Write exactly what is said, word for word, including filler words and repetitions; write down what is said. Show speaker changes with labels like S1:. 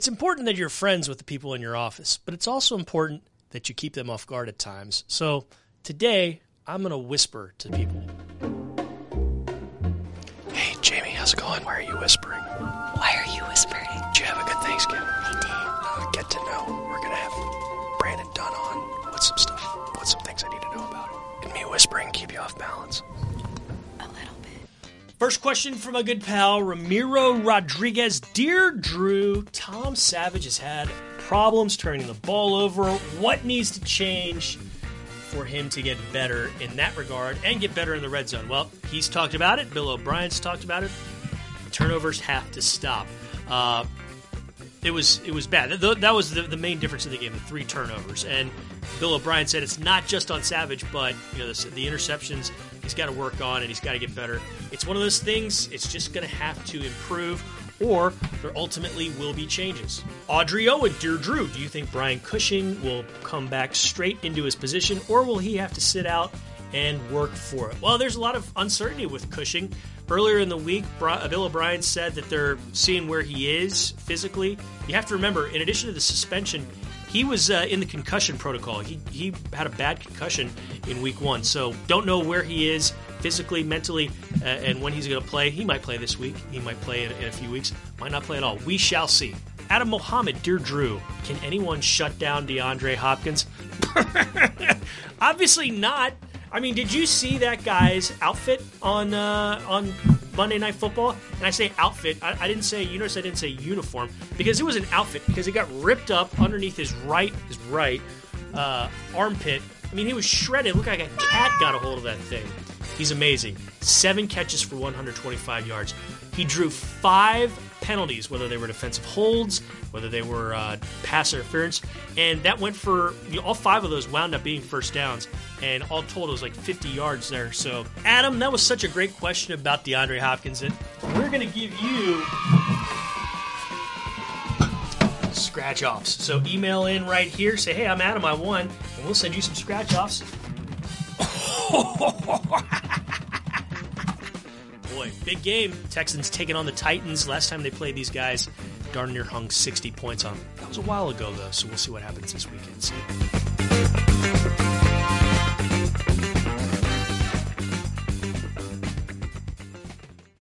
S1: It's important that you're friends with the people in your office, but it's also important that you keep them off guard at times. So today, I'm going to whisper to people. Hey, Jamie, how's it going? Why are you whispering?
S2: Why are you whispering?
S1: Did you have a good Thanksgiving?
S2: I did.
S1: Uh, get to know. We're going to have Brandon Dunn on. What's some stuff? What's some things I need to know about him? And me whispering keep you off balance.
S2: A little bit.
S1: First question from a good pal, Ramiro Rodriguez. Dear Drew, Tom Savage has had problems turning the ball over. What needs to change for him to get better in that regard and get better in the red zone? Well, he's talked about it. Bill O'Brien's talked about it. Turnovers have to stop. Uh, it was it was bad. That, that was the, the main difference in the game, the three turnovers. And Bill O'Brien said it's not just on Savage, but you know the, the interceptions he's got to work on and he's got to get better. It's one of those things. It's just going to have to improve, or there ultimately will be changes. Audrey Owen, dear Drew, do you think Brian Cushing will come back straight into his position, or will he have to sit out and work for it? Well, there's a lot of uncertainty with Cushing. Earlier in the week, Bill O'Brien said that they're seeing where he is physically. You have to remember, in addition to the suspension, he was uh, in the concussion protocol. He he had a bad concussion in week one, so don't know where he is physically, mentally, uh, and when he's going to play. He might play this week. He might play in, in a few weeks. Might not play at all. We shall see. Adam Mohammed, dear Drew, can anyone shut down DeAndre Hopkins? Obviously not. I mean, did you see that guy's outfit on uh, on Monday Night Football? And I say outfit. I, I didn't say, you notice I didn't say uniform, because it was an outfit, because it got ripped up underneath his right his right uh, armpit. I mean, he was shredded. It looked like a cat got a hold of that thing. He's amazing. Seven catches for one hundred twenty-five yards. He drew five penalties, whether they were defensive holds, whether they were uh, pass interference, and that went for, you know, all five of those wound up being first downs, and all told it was like fifty yards there. So, Adam, that was such a great question about DeAndre Hopkins, and we're going to give you scratch-offs. So email in right here, say, hey, I'm Adam, I won, and we'll send you some scratch-offs. Boy, big game. Texans taking on the Titans. Last time they played these guys, darn near hung sixty points on them. That was a while ago, though, so we'll see what happens this weekend. See you.